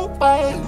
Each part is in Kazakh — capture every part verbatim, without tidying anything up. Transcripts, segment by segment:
baby.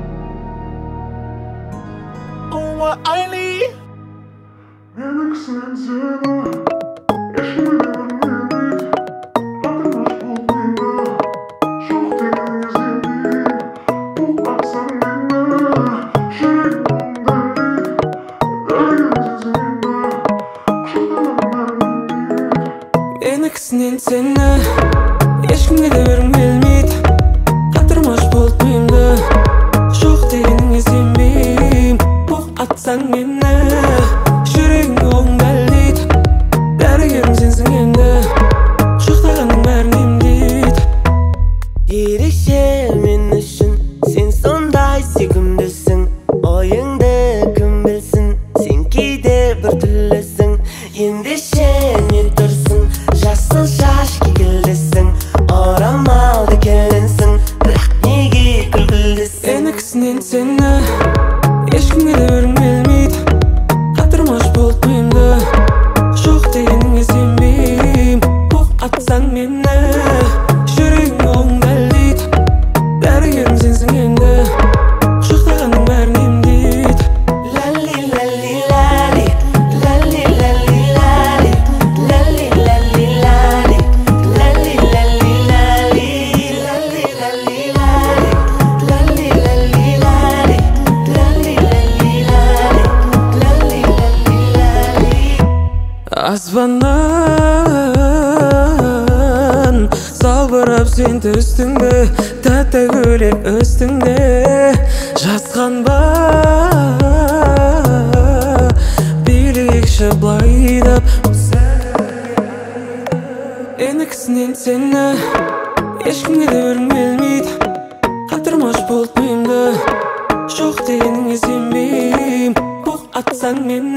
Uma Ailey. Menik sensene, eşmeden menik. Atılmış bulduğunda, çok tekin gezindim. Bu aksan bende, şerekim derdi. Dergin sesinde, kuşatalan mermiydi. Menik sensene, eşkimge de verim gelmeydi. Katırmaş bulduğunda, çok tekin gezindim. Bu aksan bende. Ерекшемен үшін сен сондай сүйкімдісің. Ойыңды кім білсін, сен кейде бір түрлісің. Ендеше не тұрсың, жасыл шаш кекілдісің. Орамалды келінсің, бірақ неге күлкілдісің. Еніксінен сені ешкімге де өрім келмейді. Қатырмаш болып миымды, жоқ дегеніңе сенбеймін. Оқ атсаң мені, Аспаннан салбырап сен төстіңді, тәтті көйлек үстіңде жазған ба билікші былайдап. Еніксінен сені ешкімге де өрім келмейді. Қатырмаш болып миымды, жоқ дегеніңе сенбеймін. Оқ атсаң мені,